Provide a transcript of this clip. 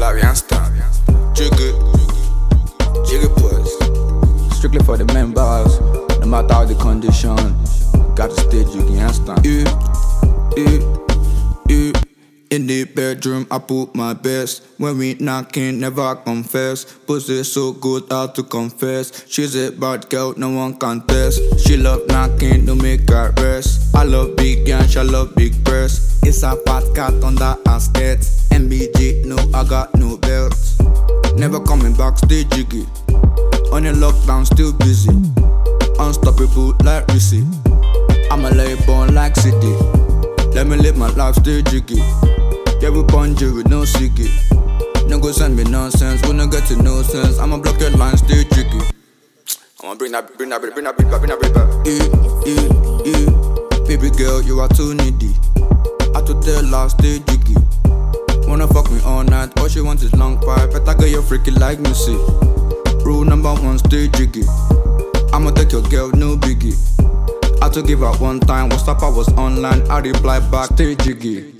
Flaviansta, Jiggy pues. Strictly for the members, no matter how the condition. Gotta stay jiggy and stand. In the bedroom, I put my best. When we knocking, never confess. Pussy so good, hard to confess. She's a bad girl, no one can test. She love knocking, no make her rest. I love big yansh, I love big breasts. It's a fat cat under her skirt. MBG, no, I got no belt. Never coming back, stay jiggy. On a lockdown, still busy. Unstoppable like Rissy. I'ma lay born like City. Let me live my life, stay jiggy. Yeah, we bungee with no ciggy. No go send me nonsense, we no get to no sense. I'ma block your line, stay jiggy. I'ma bring that beat back. Baby girl, you are too needy. I to tell her, stay jiggy. Wanna fuck me all night, all she wants is long pipe. Better get your freaky like Missy. Rule number one, stay jiggy. I'ma take your girl, no biggie. I to give her one time, WhatsApp I was online, I reply back, stay jiggy.